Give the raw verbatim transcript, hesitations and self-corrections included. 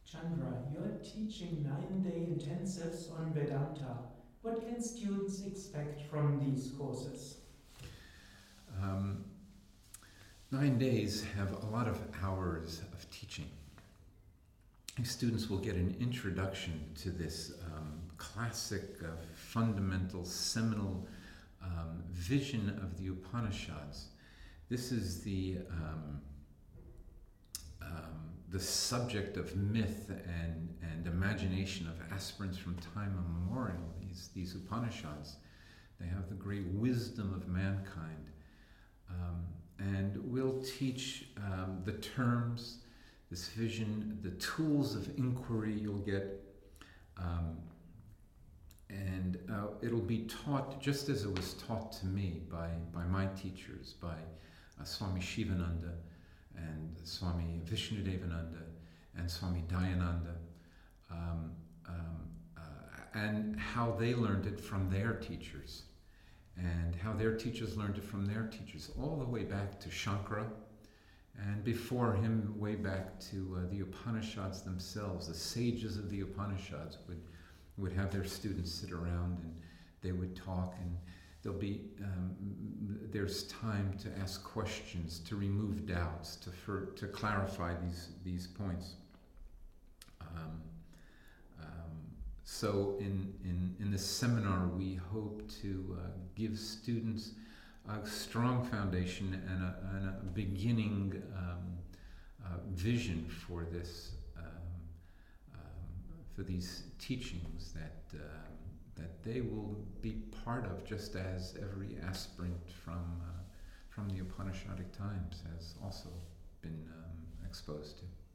Chandra, you're teaching nine-day intensives on Vedanta. What can students expect from these courses? Um, nine days have a lot of hours of teaching. Students will get an introduction to this um, classic, uh, fundamental, seminal um, vision of the Upanishads. This is the um, um, the subject of myth and, and imagination of aspirants from time immemorial. These these Upanishads, they have the great wisdom of mankind, um, and we'll teach um, the terms, this vision, the tools of inquiry you'll get, um, and uh, it'll be taught just as it was taught to me by, by my teachers, by uh, Swami Shivananda and Swami Vishnudevananda and Swami Dayananda, um, um, uh, and how they learned it from their teachers, and how their teachers learned it from their teachers, all the way back to Shankara, and before him, way back to uh, the Upanishads themselves. The sages of the Upanishads would would have their students sit around and they would talk, and there'll be um, there's time to ask questions, to remove doubts, to for, to clarify these these points. Um, um, so in in in this seminar, we hope to uh, give students a strong foundation and a, and a beginning um, uh, vision for this, um, um, for these teachings that um, that they will be part of, just as every aspirant from uh, from the Upanishadic times has also been um, exposed to.